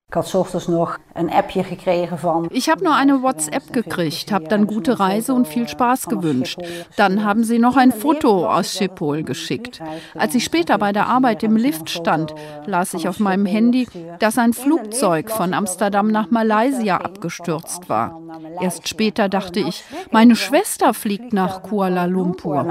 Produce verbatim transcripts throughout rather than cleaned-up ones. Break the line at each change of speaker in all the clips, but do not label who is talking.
Ich habe nur eine WhatsApp gekriegt, habe dann gute Reise und viel Spaß gewünscht. Dann haben sie noch ein Foto aus Schiphol geschickt. Als ich später bei der Arbeit im Lift stand, las ich auf meinem Handy, dass ein Flugzeug von Amsterdam nach Malaysia abgestürzt war. Erst später dachte ich, meine Schwester fliegt nach Kuala Lumpur.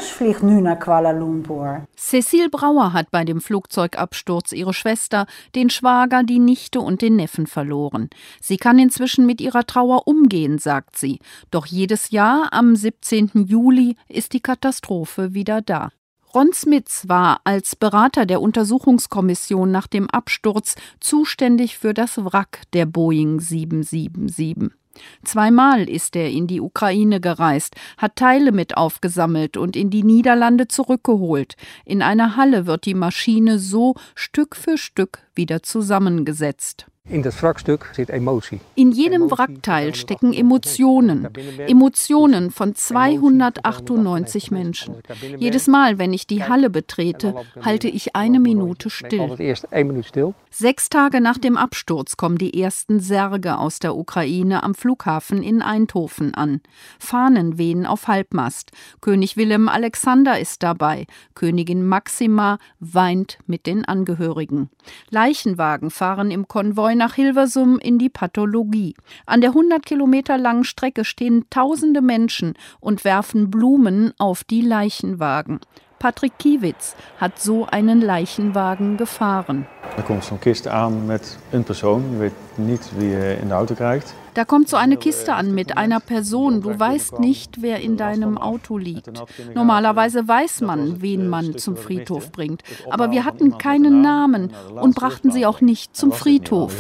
Cecile Brauer hat bei dem Flugzeugabsturz ihre Schwester, den Schwager, die Nichte und den Neffen verloren. Sie kann inzwischen mit ihrer Trauer umgehen, sagt sie. Doch jedes Jahr am siebzehnten Juli ist die Katastrophe wieder da. Ron Smits war als Berater der Untersuchungskommission nach dem Absturz zuständig für das Wrack der Boeing sieben sieben sieben. Zweimal ist er in die Ukraine gereist, hat Teile mit aufgesammelt und in die Niederlande zurückgeholt. In einer Halle wird die Maschine so Stück für Stück wieder zusammengesetzt.
In das Wrackstück steht Emotie.
In jedem Wrackteil stecken Emotionen. Emotionen von zweihundertachtundneunzig Menschen. Jedes Mal, wenn ich die Halle betrete, halte ich eine Minute still. Sechs Tage nach dem Absturz kommen die ersten Särge aus der Ukraine am Flughafen in Eindhoven an. Fahnen wehen auf Halbmast. König Willem Alexander ist dabei. Königin Maxima weint mit den Angehörigen. Leichenwagen fahren im Konvoi nach Hilversum in die Pathologie. An der hundert Kilometer langen Strecke stehen tausende Menschen und werfen Blumen auf die Leichenwagen. Patrick Kiewitz hat so einen Leichenwagen gefahren.
Da kommt so eine Kiste an mit einer Person, je weet niet wie je in de Auto krijgt.
Da kommt so eine Kiste an mit einer Person. Du weißt nicht, wer in deinem Auto liegt. Normalerweise weiß man, wen man zum Friedhof bringt. Aber wir hatten keinen Namen und brachten sie auch nicht zum Friedhof.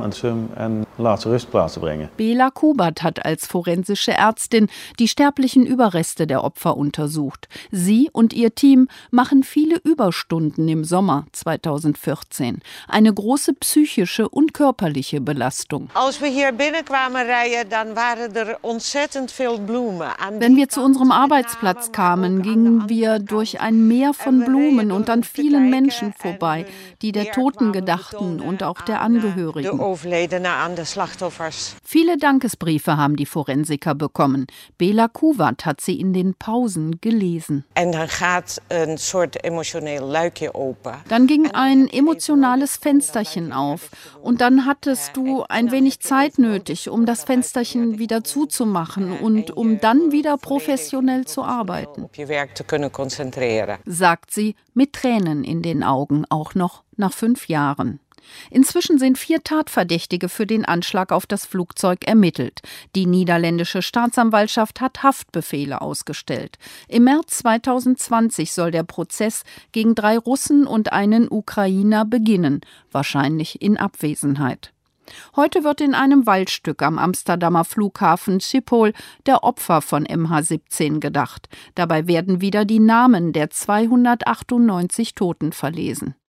Bela Kubert hat als forensische Ärztin die sterblichen Überreste der Opfer untersucht. Sie und ihr Team machen viele Überstunden im Sommer zweitausendvierzehn. Eine große psychische und körperliche Belastung.
Als wir hier binnenkwamen, dann waren er ontzettend veel Blumen.
Wenn wir zu unserem Arbeitsplatz kamen, gingen wir durch ein Meer von Blumen und an vielen Menschen vorbei, die der Toten gedachten und auch der Angehörigen. Viele Dankesbriefe haben die Forensiker bekommen. Bela Kubert hat sie in den Pausen gelesen. Dann ging ein emotionales Fensterchen auf und dann hattest du ein wenig Zeit nötig, um das Fensterchen wieder zuzumachen und um dann wieder professionell zu arbeiten, sagt sie mit Tränen in den Augen, auch noch nach fünf Jahren. Inzwischen sind vier Tatverdächtige für den Anschlag auf das Flugzeug ermittelt. Die niederländische Staatsanwaltschaft hat Haftbefehle ausgestellt. Im März zweitausendzwanzig soll der Prozess gegen drei Russen und einen Ukrainer beginnen, wahrscheinlich in Abwesenheit. Heute wird in einem Waldstück am Amsterdamer Flughafen Schiphol der Opfer von M H siebzehn gedacht. Dabei werden wieder die Namen der zweihundertachtundneunzig Toten verlesen.